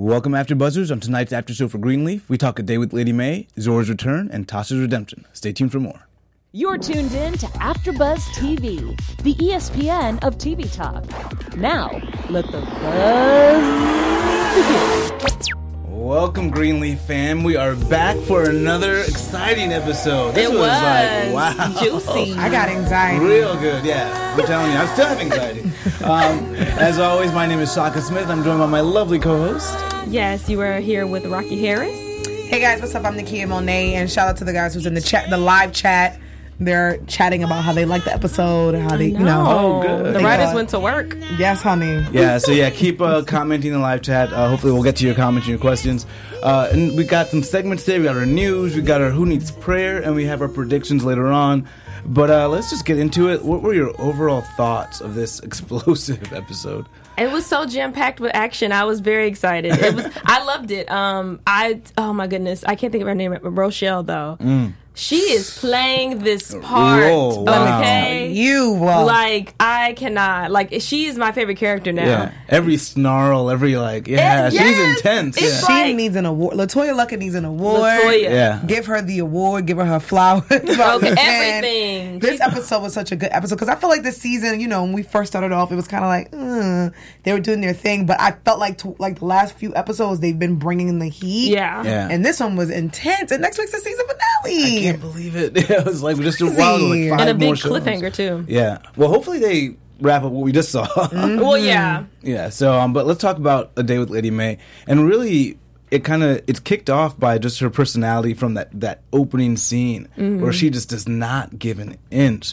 Welcome, After Buzzers. On tonight's After Show for Greenleaf, we talk A Day with Lady May, Zora's Return, and Tasha's Redemption. Stay tuned for more. You're tuned in to AfterBuzz TV, the ESPN of TV talk. Now, let the buzz begin. Welcome, Greenleaf fam. We are back for another exciting episode. This was like, wow. Juicy. I got anxiety. Real good, yeah. I'm telling you, I still have anxiety. As always, my name is Shaka Smith. I'm joined by my lovely co-host. Yes, you are here with Rocky Harris. Hey guys, what's up? I'm Nakia Monet, and shout out to the guys who's in the chat, the live chat. They're chatting about how they like the episode, how they, Oh, good. The writers went to work. Yes, honey. Yeah, so keep commenting in the live chat. Hopefully we'll get to your comments and your questions. And we got some segments today. We got our news, we got our Who Needs Prayer, and we have our predictions later on. But let's just get into it. What were your overall thoughts of this explosive episode? It was so jam-packed with action. I was very excited. I loved it. Oh my goodness. I can't think of her name. Rochelle, though. She is playing this part. Whoa, wow. Okay. Like, I cannot. Like, she is my favorite character now. Yeah. Every snarl, she's intense. She needs an award. LaToya Luckett needs an award. Yeah. Give her the award. Give her her flowers. Okay, everything. This episode was such a good episode because I feel like this season, when we first started off, it was kind of like they were doing their thing, but I felt like the last few episodes they've been bringing in the heat. Yeah. And this one was intense. And next week's the season finale. I can't believe it. It was like just a while, like 5 and a big more shows. cliffhanger too. Yeah. Well, hopefully they wrap up what we just saw. Well, yeah. Yeah. So, but let's talk about A Day with Lady May, and really, it's kicked off by just her personality from that opening scene where she just does not give an inch.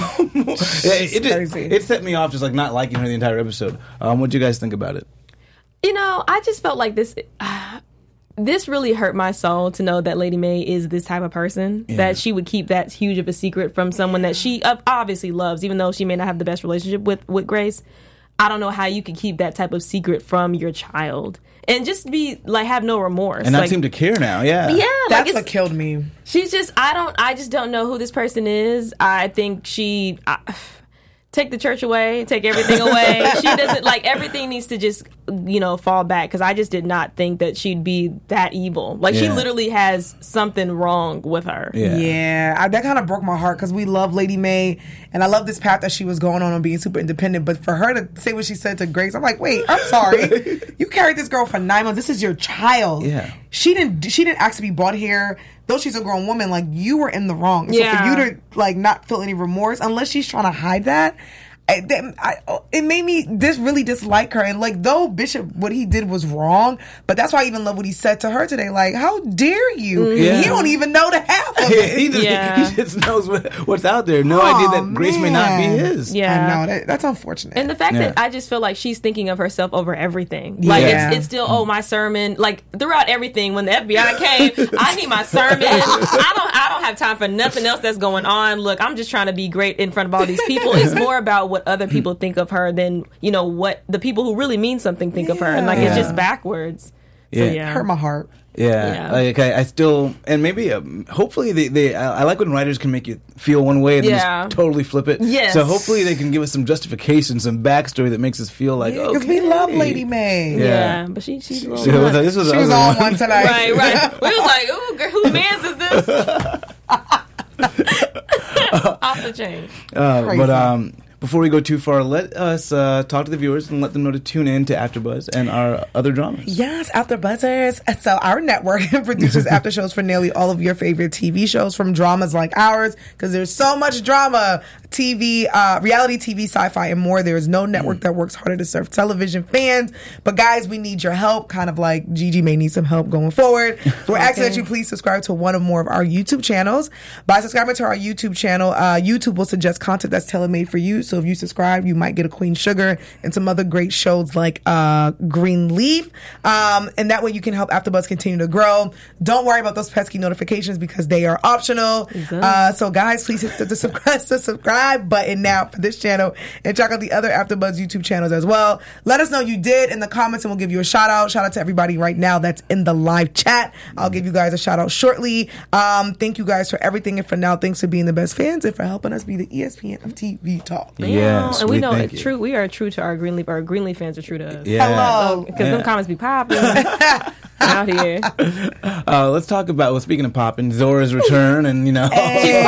It set me off just like not liking her the entire episode. What do you guys think about it? I just felt like this. This really hurt my soul to know that Lady May is this type of person, that she would keep that huge of a secret from someone that she obviously loves, even though she may not have the best relationship with Grace. I don't know how you could keep that type of secret from your child and just be like, have no remorse and not seem to care now. Yeah, that's what killed me. She's just, I just don't know who this person is. I think take the church away, take everything away. She doesn't, everything needs to just, fall back, because I just did not think that she'd be that evil. She literally has something wrong with her. That kind of broke my heart, because we love Lady May, and I love this path that she was going on being super independent, but for her to say what she said to Grace, I'm like, wait, I'm sorry. You carried this girl for 9 months. This is your child. Yeah. She didn't ask to be brought here. Though she's a grown woman, you were in the wrong. So for you to not feel any remorse, unless she's trying to hide that, it made me really dislike her. And though Bishop, what he did was wrong, but that's why I even love what he said to her today. How dare you? He don't even know the half of it. He just knows what's out there. No idea that Grace may not be his. Yeah, I know that's unfortunate. And the fact that I just feel like she's thinking of herself over everything. It's still my sermon. Throughout everything, when the FBI came, I need my sermon. I don't have time for nothing else that's going on. Look, I'm just trying to be great in front of all these people. It's more about what other people think of her than what the people who really mean something think of her, and it's just backwards. So, hurt my heart. I still, and maybe hopefully I like when writers can make you feel one way and then just totally flip it. Yes. So hopefully they can give us some justification, some backstory that makes us feel like, because we love Lady May. Yeah, but she's she was on one tonight. Right. We was like, ooh, girl, whose man's is this? Off the chain. But before we go too far, let us talk to the viewers and let them know to tune in to AfterBuzz and our other dramas. Yes, AfterBuzzers. So our network produces after shows for nearly all of your favorite TV shows, from dramas like ours, because there's so much drama, TV, reality TV, sci-fi, and more. There is no network that works harder to serve television fans. But guys, we need your help, kind of like Gigi may need some help going forward. We're asking that you please subscribe to one or more of our YouTube channels. By subscribing to our YouTube channel, YouTube will suggest content that's tailor-made for you. So if you subscribe, you might get a Queen Sugar and some other great shows like Greenleaf. And that way you can help AfterBuzz continue to grow. Don't worry about those pesky notifications because they are optional. So guys, please hit the subscribe button now for this channel and check out the other AfterBuzz YouTube channels as well. Let us know you did in the comments and we'll give you a shout out. Shout out to everybody right now that's in the live chat. I'll give you guys a shout out shortly. Thank you guys for everything, and for now, thanks for being the best fans and for helping us be the ESPN of TV talk. Yes, and we know thank it's you. true. We are true to our Greenleaf. Our Greenleaf fans are true to us. Yeah. Hello. Because them comments be popping out here. Let's talk about, well, speaking of popping, Zora's return, and She's popping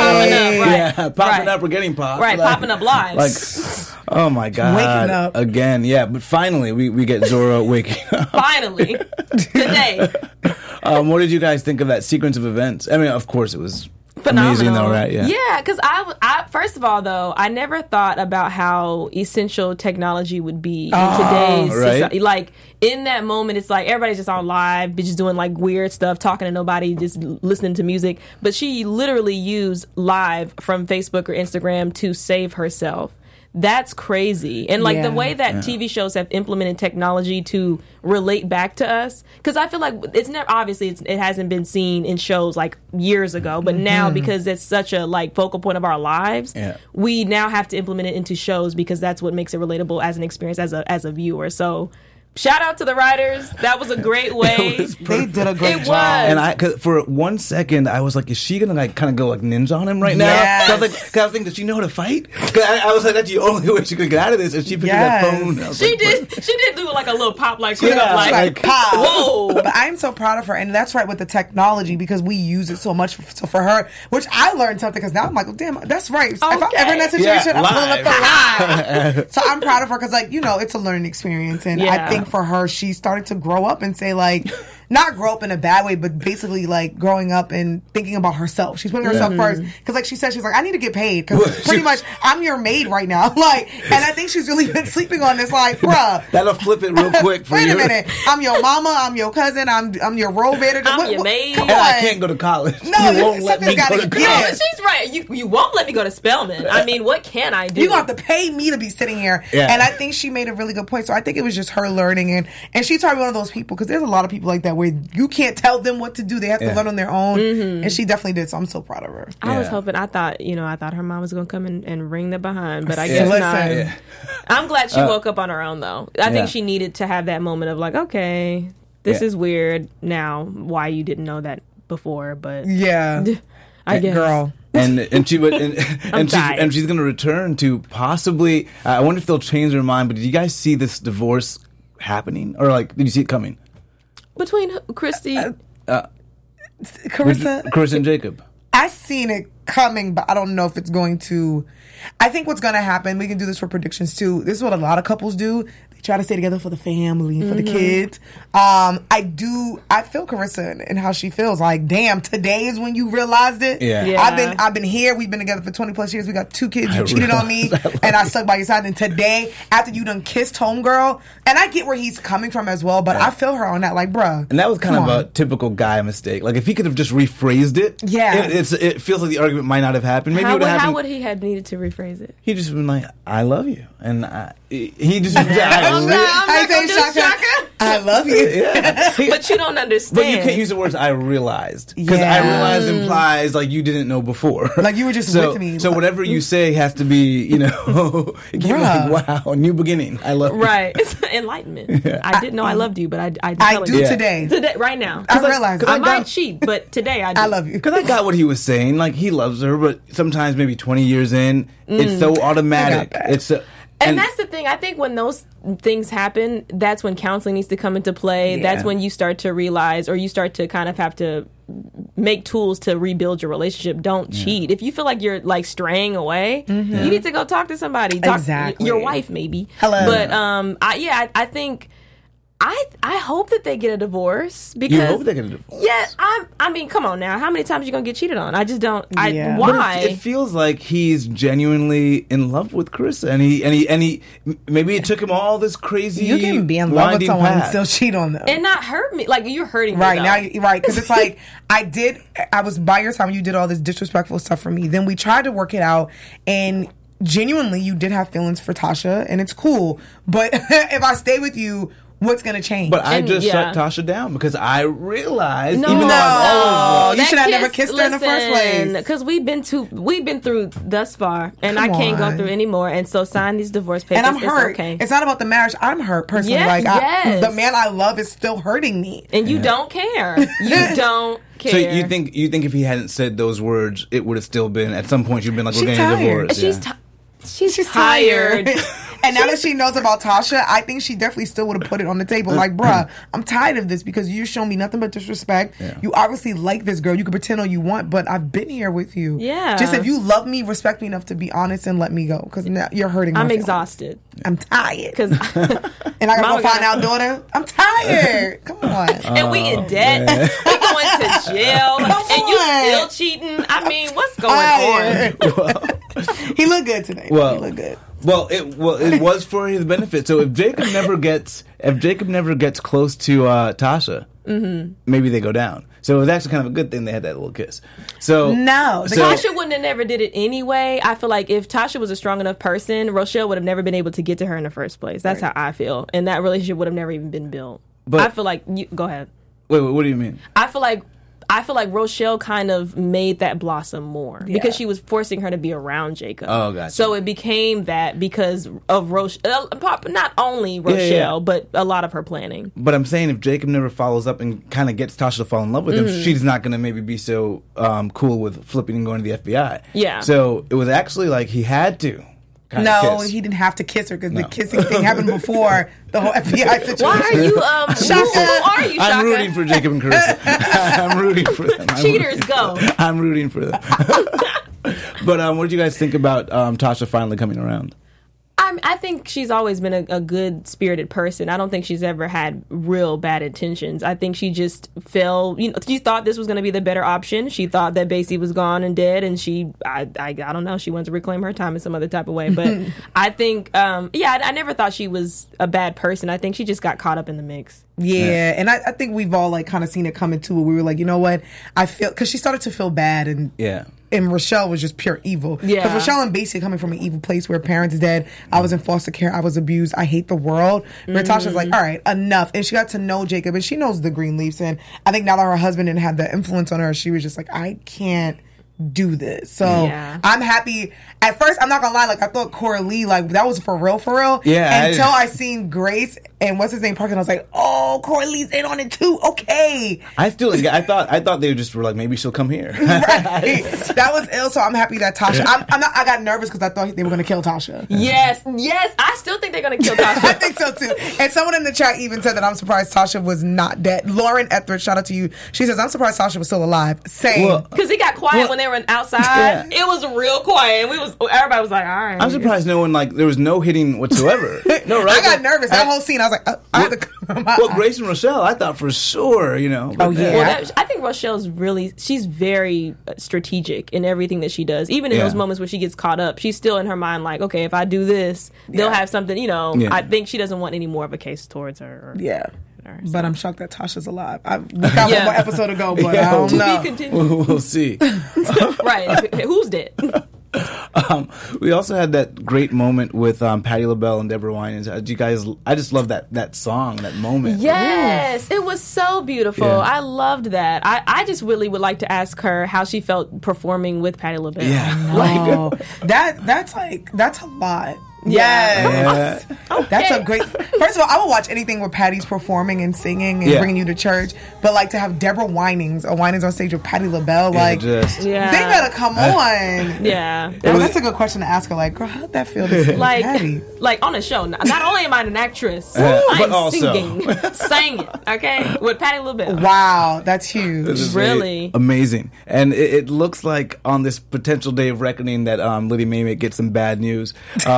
up, right? Yeah, popping up or getting popped. Right, popping up live. Like, oh my God. Waking up. Again, yeah, but finally we get Zora waking up. Finally. Today. What did you guys think of that sequence of events? I mean, of course it was Phenomenal. amazing though, right? Yeah, because I first of all, though, I never thought about how essential technology would be in today's right? society. Like, in that moment, it's like everybody's just on live, just doing like weird stuff, talking to nobody, just listening to music. But she literally used live from Facebook or Instagram to save herself. That's crazy. And like the way that TV shows have implemented technology to relate back to us, because I feel like it's never, obviously it hasn't been seen in shows like years ago, but now because it's such a like focal point of our lives, we now have to implement it into shows because that's what makes it relatable as an experience as a viewer. So shout out to the writers. That was a great way. They did a great It job. was. And cause for 1 second, I was like, is she gonna like kind of go like ninja on him right now? Yes. I was thinking, does she know how to fight? 'Cause I was like, that's the only way she could get out of this. And she picked up that Yes. phone. I was She like, did do like a little pop like Yeah, like Pop. whoa. But I'm so proud of her, and that's right with the technology because we use it so much. So for her, which I learned something because now I'm like, oh, damn, that's right. If I'm ever in that situation, Yeah, I'm pulling up live. the live. So I'm proud of her because, like, it's a learning experience, and I think for her, she started to grow up and say like. Not grow up in a bad way, but basically like growing up and thinking about herself. She's putting herself first because, like she said, she's like, I need to get paid because pretty much I'm your maid right now. Like, and I think she's really been sleeping on this. Like, bruh, that'll flip it real quick for wait you. a minute, I'm your mama, I'm your cousin, I'm your role manager. I'm your maid. Come And on. I can't go to college. No, you won't let me something's go gotta to give. college. No, she's right. You won't let me go to Spelman. I mean, what can I do? You have to pay me to be sitting here. Yeah. And I think she made a really good point. So I think it was just her learning. And she's probably one of those people, because there's a lot of people like that where you can't tell them what to do. They have to learn on their own. And she definitely did. So I'm so proud of her. I was Yeah. hoping. I thought her mom was gonna come and ring the behind, but I Yeah. guess Listen. not. Yeah. I'm glad she woke up on her own, though. I Yeah. think she needed to have that moment of like, okay, this Yeah. is weird now. Why you didn't know that before? But Yeah. I guess, Girl. And she would tired. and she's going to return to possibly. I wonder if they'll change their mind. But did you guys see this divorce happening, or like did you see it coming? between Christy. Carissa. Chris and Jacob. I seen it coming, but I don't know if it's going to. I think what's going to happen, we can do this for predictions too. This is what a lot of couples do. They try to stay together for the family, for the kids. I feel Carissa and how she feels. Like, damn, today is when you realized it. Yeah. Yeah. I've been here. We've been together for 20 plus years. We got 2 kids. You cheated on me, and I stuck by your side. And today, after you done kissed homegirl, and I get where he's coming from as well, but I feel her on that. Like, bruh. And that was kind come of on. a typical guy mistake. Like if he could have just rephrased it, Yeah. it feels like the argument might not have happened. Maybe it would have How happened. would he have needed to rephrase it? He just been like, "I love you," and he just. I say, just Shaka, I love you. Yeah. But you don't understand. But you can't use the words "I realized" because Yeah. "I realized" implies like you didn't know before. Like you were just so, with me. So whatever you say has to be, it can't be like, wow, new beginning. I love you. Right. It's enlightenment. I didn't know I loved you, but I I do Yeah. today. Today, right now. I realized. I I might cheat, but today I do. I love you. Because I got what he was saying. Like he loves her, but sometimes maybe 20 years in, it's so automatic. I got that. It's And that's the thing. I think when those things happen, that's when counseling needs to come into play. Yeah. That's when you start to realize, or you start to kind of have to make tools to rebuild your relationship. Don't cheat. If you feel like you're like straying away, you need to go talk to somebody. Talk Exactly. your wife, maybe. Hello. But I think. I hope that they get a divorce because you hope they get a divorce. yeah, I mean, come on now. How many times are you gonna get cheated on? I just don't. Yeah. Why? It feels like he's genuinely in love with Carissa, and he maybe it took him all this crazy. You can be in love with winding someone and path. still cheat on them. and not hurt me. Like you're hurting me. Right though. now, right? Because it's like I was by your time. You did all this disrespectful stuff for me. Then we tried to work it out, and genuinely, you did have feelings for Tasha, and it's cool. But if I stay with you, what's gonna change? But I And, just yeah. shut Tasha down because I realized, No, even though I'm always you should have never kissed her in the first place. Because we've been through thus far, and Come I can't on. go through anymore. And so sign these divorce papers. and I'm It's hurt. okay. It's not about the marriage. I'm hurt personally. Yeah, like yes. the man I love is still hurting me. and you don't care. You don't care. So you think if he hadn't said those words, it would have still been at some point you've been like, we're She's getting a tired. divorce. She's yeah. she's tired. And now that she knows about Tasha, I think she definitely still would have put it on the table. Like, bruh, I'm tired of this because you show me nothing but disrespect. Yeah. You obviously like this girl. You can pretend all you want, but I've been here with you. Yeah. Just if you love me, respect me enough to be honest and let me go. Because now you're hurting me. I'm exhausted. I'm tired. And I gotta go find out, daughter. I'm tired. Come on. And we in debt. We going to jail. And you still cheating. I mean, what's going on? He looked good today. Well, he looked good. Well, it was for his benefit. So if Jacob never gets close to Tasha, maybe they go down. So it was actually kind of a good thing they had that little kiss. So Tasha wouldn't have never did it anyway. I feel like if Tasha was a strong enough person, Rochelle would have never been able to get to her in the first place. That's how I feel, and that relationship would have never even been built. But I feel like go ahead. Wait, what do you mean? I feel like Rochelle kind of made that blossom more because she was forcing her to be around Jacob. Oh, gotcha. So it became that because of Rochelle, not only Rochelle, but a lot of her planning. But I'm saying if Jacob never follows up and kind of gets Tasha to fall in love with him, she's not going to maybe be so cool with flipping and going to the FBI. Yeah. So it was actually like he had to. No, he didn't have to kiss her because the kissing thing happened before the whole FBI situation. Why are you, Shaka? Who are you, Shaka? I'm rooting for Jacob and Carissa. I'm rooting for them. Cheaters, go. I'm rooting for them. But what did you guys think about Tasha finally coming around? I think she's always been a good-spirited person. I don't think she's ever had real bad intentions. I think she just fell. She thought this was going to be the better option. She thought that Basie was gone and dead, and I don't know. She wanted to reclaim her time in some other type of way. But I think, I never thought she was a bad person. I think she just got caught up in the mix. Yeah, and I think we've all kind of seen it coming to it. We were like, you know what? I feel because she started to feel bad and And Rochelle was just pure evil. Yeah. Because Rochelle and Basie coming from an evil place where parents dead. I was in foster care. I was abused. I hate the world. Natasha's like, all right, enough. And she got to know Jacob, and she knows the Greenleafs. And I think now that her husband didn't have the influence on her, she was just like, I can't do this. So I'm happy. At first, I'm not gonna lie, I thought Coralie, that was for real. Yeah. Until I seen Grace and what's his name Parker, and I was like, oh, Coralie's in on it too. Okay. I thought they just were like, maybe she'll come here. Right. That was ill. So I'm happy that Tasha. I got nervous because I thought they were gonna kill Tasha. Yes. I still think they're gonna kill Tasha. I think so too. And someone in the chat even said that I'm surprised Tasha was not dead. Lauren Etheridge, shout out to you. She says, I'm surprised Tasha was still alive. Same. Because it got quiet when they were outside. It was real quiet. And everybody was like, all right. I'm surprised no one, there was no hitting whatsoever. No, right? I got nervous. That whole scene, I was like, I had to come out. Well, Grace and Rochelle, I thought for sure, But, oh, yeah. I think Rochelle's she's very strategic in everything that she does. Even in those moments where she gets caught up, she's still in her mind like, okay, if I do this, they'll have something, I think she doesn't want any more of a case towards her. But I'm shocked that Tasha's alive. We got one more episode to go, but I don't know. To be continued. We'll see. Right. Who's dead? We also had that great moment with Patti LaBelle and Deborah Winans. You guys, I just love that song, that moment. Yes, it was so beautiful. Yeah. I loved that. I just really would like to ask her how she felt performing with Patti LaBelle. Yeah, that's a lot. Yes. Okay. That's a great. First of all, I would watch anything where Patty's performing and singing and bringing you to church. But to have Deborah Winans on stage with Patti LaBelle, they better come on. Yeah. That's a good question to ask her. Girl, how'd that feel? To Patty? On a show. Not only am I an actress, I'm also singing, okay, with Patti LaBelle. Wow, that's huge. This is really amazing. And it looks like on this potential day of reckoning that Lady May may get some bad news.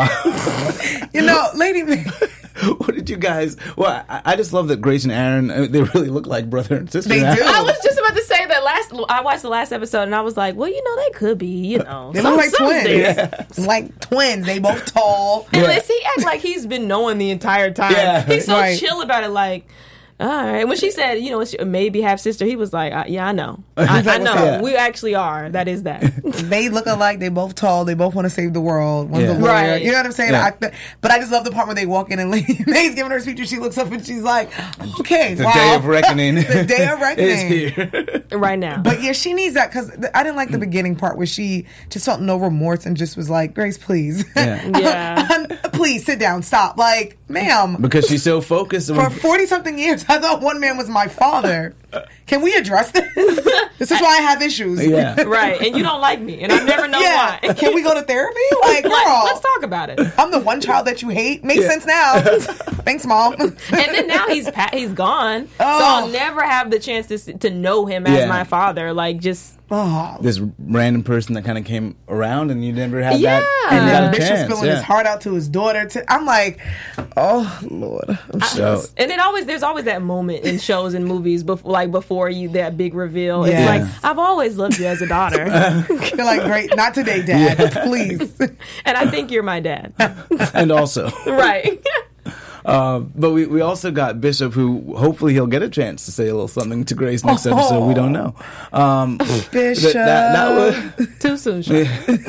Lady May. What did you guys? Well, I just love that Grace and Aaron, they really look like brother and sister. They do. I was just about to say that I watched the last episode and I was like, well, they could be, They look like twins. Yeah. Like twins. They both tall. And let's he act like he's been knowing the entire time. Yeah. He's so chill about it, all right. When she said, maybe half sister, he was like, I know. I know. Yeah. We actually are. That is that. They look alike. They both tall. They both want to save the world. One's a lawyer. Right. You know what I'm saying? Yeah. But I just love the part where they walk in and Lady May's giving her speech and she looks up and she's like, okay, the day of reckoning. The day of reckoning. is here. Right now. But she needs that because I didn't like the beginning part where she just felt no remorse and just was like, Grace, please. Yeah. Please sit down. Stop. Ma'am. Because she's so focused. For 40-something years, I thought one man was my father. Can we address this? This is why I have issues. Yeah. Right. And you don't like me. And I never know why. Can we go to therapy? Like, girl. Let's talk about it. I'm the one child that you hate. Makes sense now. Thanks, Mom. And then now he's gone. So I'll never have the chance to know him as my father. Like, just... This random person that kind of came around and you never had Yeah. that. And then got a Bishop's chance, spilling his heart out to his daughter. I'm like, oh, Lord. So, And there's always that moment in shows and movies before you that big reveal. Yeah. It's like, I've always loved you as a daughter. You're like, great. Not today, Dad. Please. And I think you're my dad. and also. Right. But we also got Bishop, who hopefully he'll get a chance to say a little something to Grace next episode. We don't know. Bishop. That was Too soon, Sean.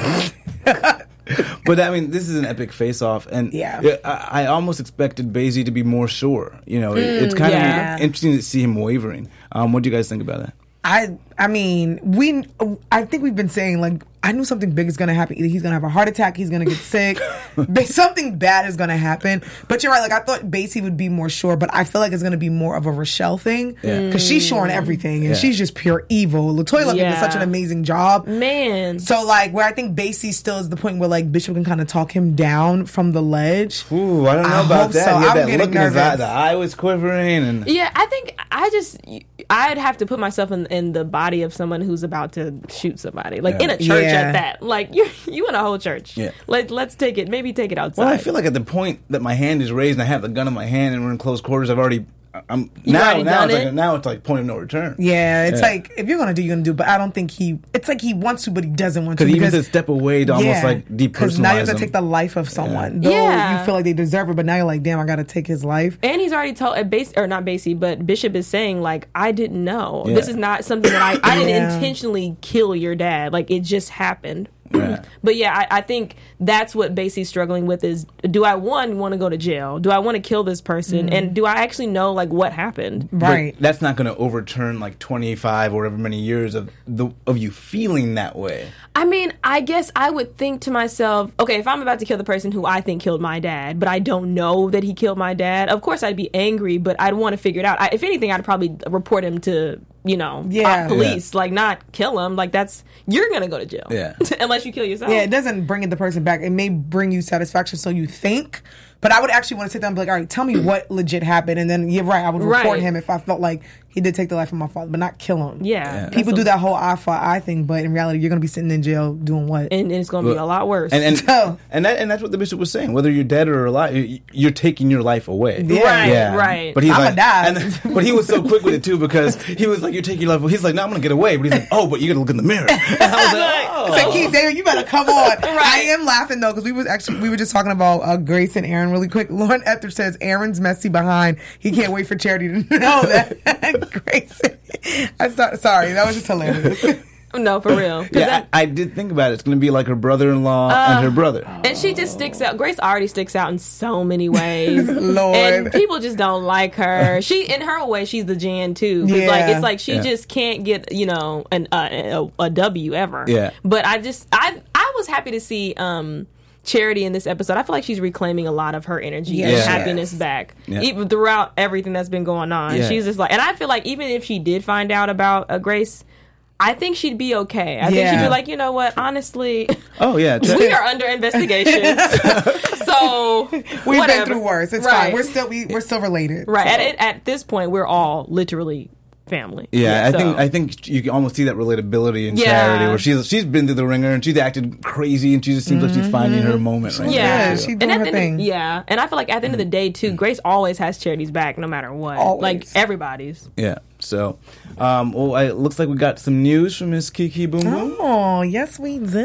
But I mean, this is an epic face-off, and I almost expected Basie to be more sure. You know, it's kind of interesting to see him wavering. What do you guys think about that? I mean, I think we've been saying, like, I knew something big is going to happen. Either he's going to have a heart attack, he's going to get sick, something bad is going to happen. But you're right, like, I thought Basie would be more sure, but I feel like it's going to be more of a Rochelle thing. Because she's sure on everything, and she's just pure evil. LaToya Luckett did such an amazing job. Man. So, like, where I think Basie still is the point where, like, Bishop can kind of talk him down from the ledge. Ooh, I don't know about that. So. He had I'm that look getting in his eye, nervous. the eye was quivering. And Yeah, I think I'd have to put myself in the body of someone who's about to shoot somebody, like in a church at that. Like you in a whole church. Yeah. Let's take it outside. Well, I feel like at the point that my hand is raised and I have the gun in my hand and we're in close quarters, already done it? Now it's like point of no return. Yeah, it's like, if you're going to do, you're going to do. But I don't think it's like he wants to, but he doesn't want to. Because he needs to step away to almost like depersonalize because now you have to him. take the life of someone. Though you feel like they deserve it, but now you're like, damn, I got to take his life. And he's already told, not Basie, but Bishop is saying, like, I didn't know. Yeah. This is not something that I didn't intentionally kill your dad. Like, it just happened. Yeah. But yeah, I think that's what Basie's struggling with is, do I want to go to jail? Do I want to kill this person? And do I actually know, like, what happened? Right. But that's not going to overturn like 25 or whatever many years of you feeling that way. I mean, I guess I would think to myself, okay, if I'm about to kill the person who I think killed my dad, but I don't know that he killed my dad, of course I'd be angry, but I'd want to figure it out. If anything, I'd probably report him to, police, like, not kill him. Like, you're going to go to jail. Yeah. Unless you kill yourself. Yeah, it doesn't bring the person back. It may bring you satisfaction, so you think. But I would actually want to sit down and be like, all right, tell me what legit happened. And then, you're right, I would report him if I felt like he did take the life of my father, but not kill him. Yeah. People do that whole eye for eye thing, but in reality, you're going to be sitting in jail doing what? And it's going to be a lot worse. And that's what the bishop was saying. Whether you're dead or alive, you're taking your life away. Yeah. Right. But he's I'm like, gonna die. but he was so quick with it too, because he was like, "You're taking your life away." He's like, "No, I'm gonna get away." But he's like, "Oh, but you gotta look in the mirror." And I was like, "Oh." It's like, Keith David, you better come on. I am laughing though, because we were just talking about Grace and Aaron really quick. Lauren Ethridge says Aaron's messy behind. He can't wait for Charity to know that. Grace. Sorry, that was just hilarious. No, for real. Yeah, I did think about it. It's going to be like her brother-in-law and her brother. And she just sticks out. Grace already sticks out in so many ways. Lord. And people just don't like her. She, in her way, she's the Jan too. Yeah. Like, it's like she just can't get, a W ever. Yeah. But I was happy to see Charity in this episode. I feel like she's reclaiming a lot of her energy and happiness back. Yeah. Even throughout everything that's been going on. Yeah. She's just like, and I feel like even if she did find out about Grace, I think she'd be okay. I think she'd be like, you know what, honestly, Oh yeah, we are under investigation. So We've been through worse. It's fine. We're still related. Right. So. At this point, we're all literally family. Yeah, I think you can almost see that relatability in Charity, where she's been through the ringer and she's acted crazy, and she just seems like she's finding her moment right now. She's doing her thing. And I feel like at the end of the day too, Grace always has Charity's back no matter what. Always. Like everybody's. Yeah. So, it looks like we got some news from Miss Kiki Boom Boom. Oh, yes, we do.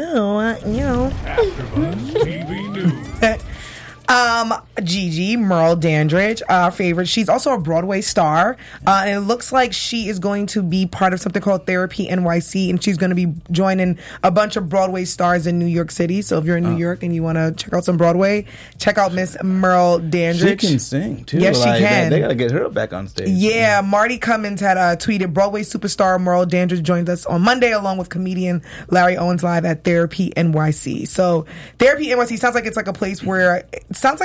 AfterBuzz TV News. Gigi, Merle Dandridge, our favorite. She's also a Broadway star. And it looks like she is going to be part of something called Therapy NYC, and she's going to be joining a bunch of Broadway stars in New York City. So if you're in New York and you want to check out some Broadway, check out Miss Merle Dandridge. She can sing too. Yes, she can. They got to get her back on stage. Yeah, Marty Cummins had tweeted, Broadway superstar Merle Dandridge joins us on Monday along with comedian Larry Owens live at Therapy NYC. So Therapy NYC sounds like it's like a place where, it sounds like it's a therapy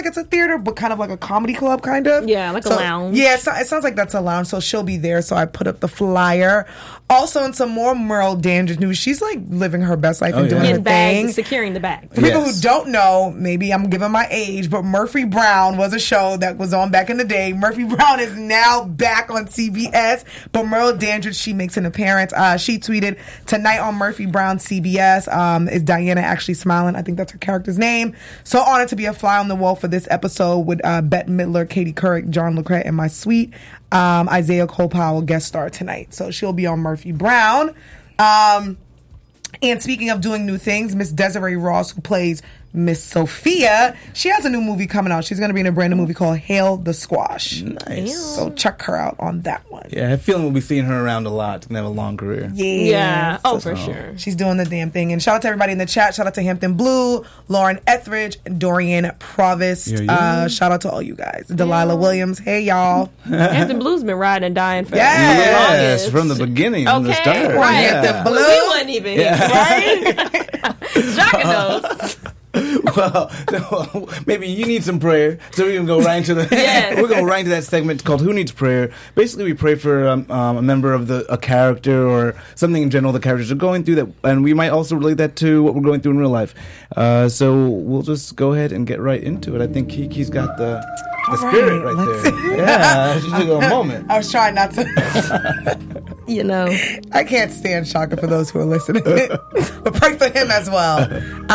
theater, but kind of like a comedy club, kind of. Yeah, like a lounge. Yeah, it sounds like that's a lounge, so she'll be there. So I put up the flyer. Also, in some more Merle Dandridge news, she's like living her best life and doing her thing. Securing the bag. For people who don't know, maybe I'm giving my age, but Murphy Brown was a show that was on back in the day. Murphy Brown is now back on CBS, but Merle Dandridge, she makes an appearance. She tweeted, "Tonight on Murphy Brown CBS, is Diana actually smiling?" I think that's her character's name. So honored to be a fly on the wall for this episode with Bette Midler, Katie Couric, John LeCret, and my sweet Isaiah Cole Powell guest star tonight. So she'll be on Murphy Brown. And speaking of doing new things, Miss Desiree Ross, who plays Miss Sophia, she has a new movie coming out. She's going to be in a brand new movie called Hail the Squash. Nice. So check her out on that one. Yeah, I have a feeling we'll be seeing her around a lot. She's going to have a long career. Yeah. Oh, for sure. She's doing the damn thing. And shout out to everybody in the chat. Shout out to Hampton Blue, Lauren Etheridge, Dorian Provost. Shout out to all you guys. Delilah Williams. Hey, y'all. Hampton Blue's been riding and dying for Yes, from the beginning, from the start. Right. Yeah. We wasn't even here, right? Shocking those. Well, maybe you need some prayer, so we can go right into the. Yes. We're going right into that segment called "Who Needs Prayer." Basically, we pray for a member of a character or something in general the characters are going through, that, and we might also relate that to what we're going through in real life. So we'll just go ahead and get right into it. I think Kiki's got the spirit right there. Yeah, just a moment. I was trying not to. You know, I can't stand Shaka for those who are listening, but pray for him as well.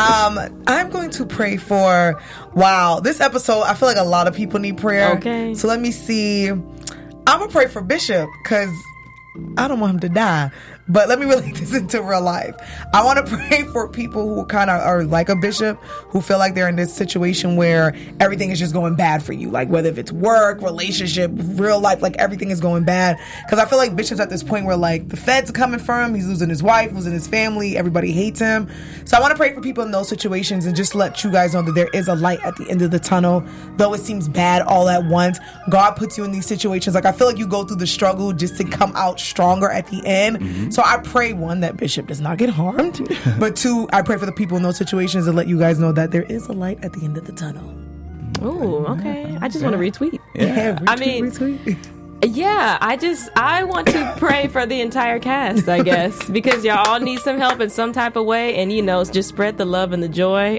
I'm going to pray for, this episode, I feel like a lot of people need prayer. Okay. So let me see. I'm going to pray for Bishop because I don't want him to die. But let me relate this into real life. I want to pray for people who kind of are like a Bishop, who feel like they're in this situation where everything is just going bad for you. Like whether if it's work, relationship, real life, like everything is going bad. Because I feel like Bishop's at this point where like the feds are coming for him. He's losing his wife, losing his family. Everybody hates him. So I want to pray for people in those situations and just let you guys know that there is a light at the end of the tunnel. Though it seems bad all at once, God puts you in these situations. Like I feel like you go through the struggle just to come out stronger at the end. Mm-hmm. So I pray, one, that Bishop does not get harmed. But two, I pray for the people in those situations and let you guys know that there is a light at the end of the tunnel. Oh, okay. I just want to retweet. Yeah, retweet. Yeah, I want to pray for the entire cast, I guess, because y'all all need some help in some type of way, and just spread the love and the joy.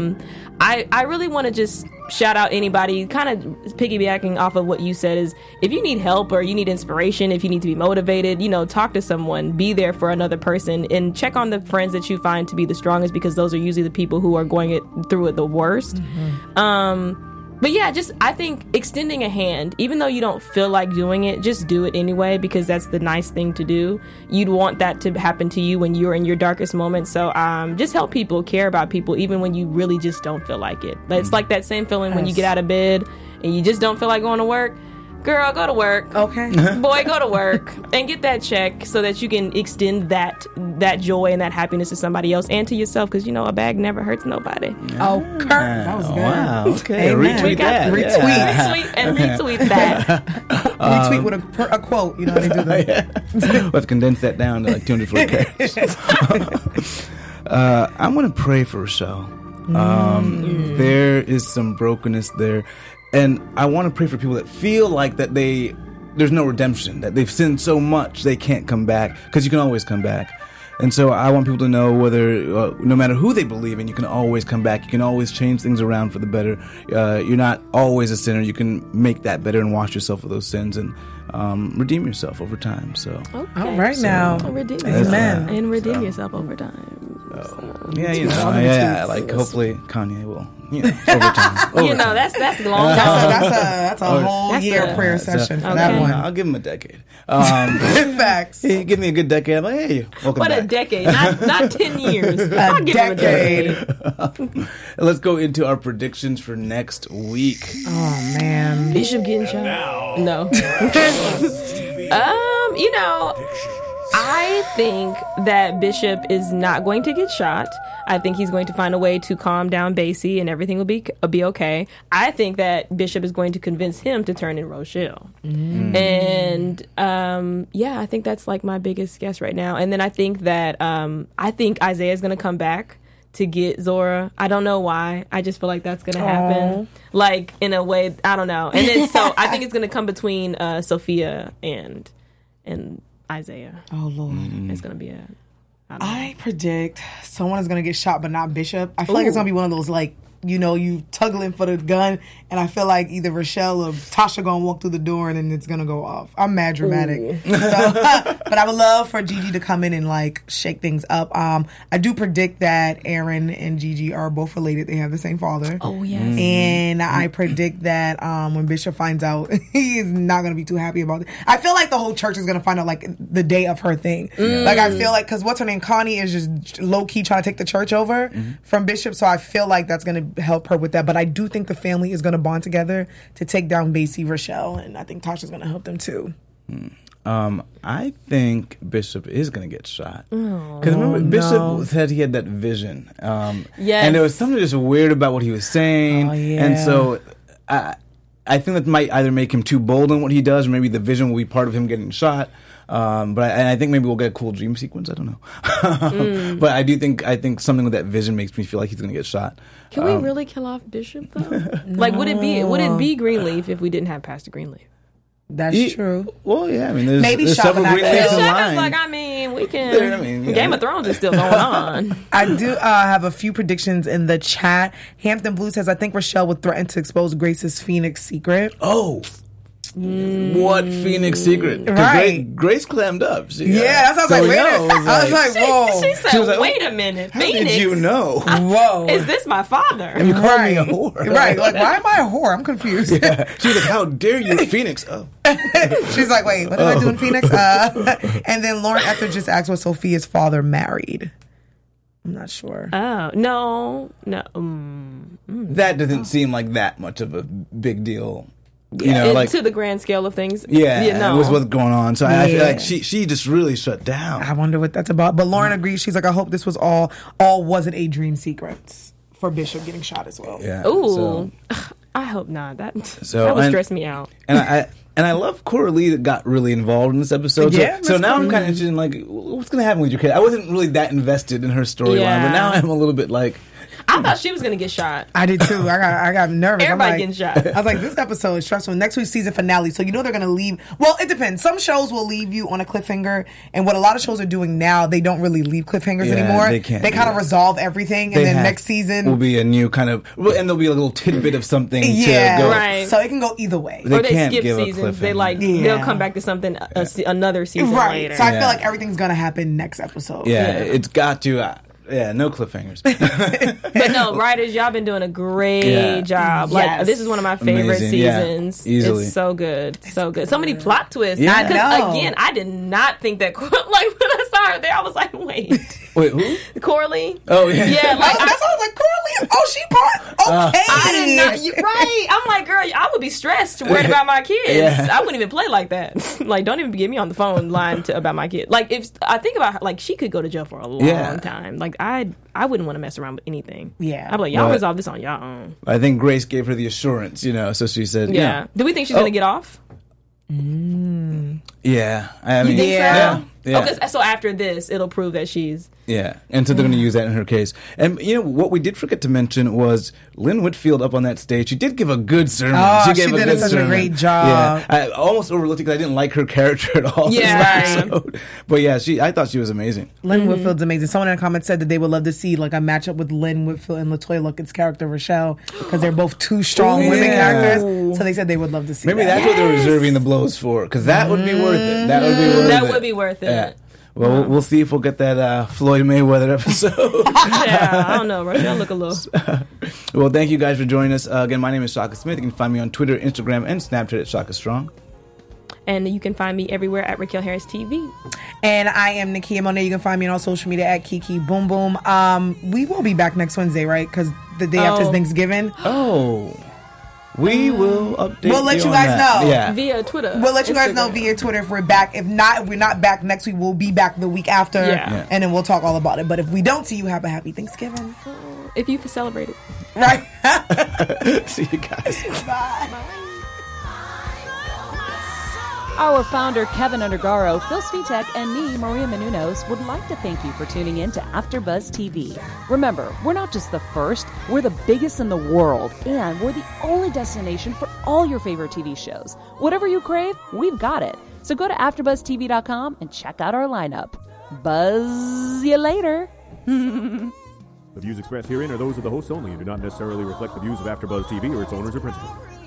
I really want to just shout out anybody, kind of piggybacking off of what you said, is if you need help or you need inspiration, if you need to be motivated, talk to someone, be there for another person, and check on the friends that you find to be the strongest, because those are usually the people who are going through it the worst. Mm-hmm. But yeah, I think extending a hand, even though you don't feel like doing it, just do it anyway, because that's the nice thing to do. You'd want that to happen to you when you're in your darkest moments. So just help people, care about people, even when you really just don't feel like it. It's like that same feeling when you get out of bed and you just don't feel like going to work. Girl, go to work. Okay. Boy, go to work and get that check so that you can extend that joy and that happiness to somebody else and to yourself, because a bag never hurts nobody. Yeah. Oh, Kurt, that was good. Wow. Okay. Amen. Retweet that. Retweet that. Retweet with a quote. You know how they do that. Let's condense that down to like 240 characters. I'm going to pray for Rochelle. There is some brokenness there. And I want to pray for people that feel like that there's no redemption, that they've sinned so much they can't come back, because you can always come back. And so I want people to know no matter who they believe in, you can always come back. You can always change things around for the better. You're not always a sinner. You can make that better and wash yourself of those sins and redeem yourself over time. So, okay. All right, now. Redeem yourself. And redeem yourself over time. Hopefully Kanye will, over time. That's long. That's a whole year prayer session for that one. I'll give him a decade. Facts. Give me a good decade. I'm like, hey, welcome back. What a decade, not 10 years. I'll give him a decade. Let's go into our predictions for next week. Oh man, Bishop getting shot. No. I think that Bishop is not going to get shot. I think he's going to find a way to calm down Basie and everything will be okay. I think that Bishop is going to convince him to turn in Rochelle. And I think that's like my biggest guess right now. And then I think that Isaiah is going to come back to get Zora. I don't know why. I just feel like that's going to happen. Like, in a way, I don't know. And then, so I think it's going to come between Sophia and Isaiah. Oh, Lord. It's going to be I predict someone is going to get shot, but not Bishop. I feel like it's going to be one of those, like, you know, you tuggling for the gun, and I feel like either Rochelle or Tasha gonna walk through the door and then it's gonna go off. I'm mad dramatic. So, but I would love for Gigi to come in and like shake things up. I do predict that Aaron and Gigi are both related. They have the same father. Oh, yes. And I predict that when Bishop finds out, he is not gonna be too happy about it. I feel like the whole church is gonna find out like the day of her thing. Like I feel like, because what's her name? Connie is just low-key trying to take the church over from Bishop. So I feel like that's gonna help her with that, but I do think the family is going to bond together to take down Basie, Rochelle, and I think Tasha's going to help them too. I think Bishop is going to get shot. Because remember, Bishop said he had that vision. Yes. And there was something just weird about what he was saying. Oh, yeah. And so I think that might either make him too bold in what he does, or maybe the vision will be part of him getting shot. But I think maybe we'll get a cool dream sequence. I don't know. But I think something with that vision makes me feel like he's going to get shot. Can we really kill off Bishop though? Like, would it be Greenleaf if we didn't have Pastor Greenleaf? That's true. Well, yeah. I mean, there's Maybe several Shop Greenleafs in Shaka's line. like, I mean, we can. Game of Thrones is still going on. I do have a few predictions in the chat. Hampton Blue says, I think Rochelle would threaten to expose Grace's Phoenix secret. Oh. What Phoenix secret? 'Cause Right. Grace clammed up. That's what I was like, wait a minute. I was like, whoa. She said, She was like, wait a minute. How Phoenix, did you know? Whoa. is this my father? You called me a whore. Right. Like, why am I a whore? I'm confused. She was like, how dare you, Phoenix? Oh. She's like, wait, what did I do in Phoenix? And then Lauren Ethel just asked, was Sophia's father married? I'm not sure. Oh, no. That doesn't seem like that much of a big deal. You Yeah, know, like to the grand scale of things. yeah, no. it was what's going on. So I feel Yeah. like she just really shut down. I wonder what that's about. But Lauren agrees. She's like, I hope this was all wasn't a dream sequence for Bishop getting shot as well. Yeah. Ooh. I hope not. That would and- stress me out. And I love Coralie that got really involved in this episode. Yeah, so now I'm Miss kind of interested in like what's going to happen with your kid. I wasn't really that invested in her storyline, Yeah. but now I'm a little bit like. I thought she was going to get shot. I did too. I got nervous. Everybody I'm like, getting shot. I was like, this episode is stressful. Next week's season finale, so you know they're going to leave. Well, it depends. Some shows will leave you on a cliffhanger, and what a lot of shows are doing now, they don't really leave cliffhangers Yeah, anymore. they can't They do kind of that. resolve everything, and then next season will be a new kind of, and there'll be a little tidbit of something yeah, to go. Right. So it can go either way. They Or they can't skip give a seasons. They cliffhanger. they'll come back to something another season Right. later. So I Yeah. feel like everything's going to happen next episode. Yeah, it's got to. No cliffhangers. But no, writers, y'all been doing a great job. Like Yes. this is one of my favorite Amazing. Yeah. seasons. Easily. It's so good, so good. So many plot twists. Yeah. I 'Cause, know. Again, I did not think that. Like when I saw her there, I was like, wait, Wait, who? Coralie. Oh yeah. Yeah, like That's why I was like, Coralie. Oh, she part. Okay. I did not. You're right. I'm like, girl, I would be stressed worried about my kids. Yeah. I wouldn't even play like that. Like, don't even get me on the phone lying about my kid. Like, if I think about her, like, she could go to jail for a long time. Like, I wouldn't want to mess around with anything. Yeah. I'd be like, y'all But- resolve this on your own. I think Grace gave her the assurance, so she said, Yeah. Do we think she's gonna get off? Yeah. I mean, You think yeah. so? Yeah. Okay, so after this, it'll prove that she's. Yeah, and so they're going to use that in her case. And what we did forget to mention was Lynn Whitfield up on that stage. She did give a good sermon. Oh, gave she did such a great job. Yeah, I almost overlooked it because I didn't like her character at all. Yeah. This episode. But yeah, I thought she was amazing. Lynn Whitfield's amazing. Someone in the comments said that they would love to see like a matchup with Lynn Whitfield and LaToya Luckett's character Rochelle because they're both two strong women characters. So they said they would love to see Maybe that. that's what they're reserving the blows for, because that would be worth it. That would be worth it. That would be worth it. Yeah. Well, we'll see if we'll get that Floyd Mayweather episode. Yeah, I don't know. Rochelle look a little. Well, thank you guys for joining us. Again, my name is Shaka Smith. You can find me on Twitter, Instagram, and Snapchat at Shaka Strong. And you can find me everywhere at Raquel Harris TV. And I am Nakia Monet. You can find me on all social media at Kiki Boom Boom. We will be back next Wednesday, right? Because the day after is Thanksgiving. Oh. We will update. We'll let you on guys that. know. Yeah. Via Twitter. We'll let you guys know Instagram. via Twitter if we're back. If we're not back next week, we'll be back the week after. Yeah. And then we'll talk all about it. But if we don't see you, have a happy Thanksgiving. If you celebrate it. Right? See you guys. Bye. Our founder, Kevin Undergaro, Phil Svitek, and me, Maria Menounos, would like to thank you for tuning in to AfterBuzz TV. Remember, we're not just the first, we're the biggest in the world, and we're the only destination for all your favorite TV shows. Whatever you crave, we've got it. So go to AfterBuzzTV.com and check out our lineup. Buzz you later. The views expressed herein are those of the hosts only and do not necessarily reflect the views of AfterBuzz TV or its owners or principals.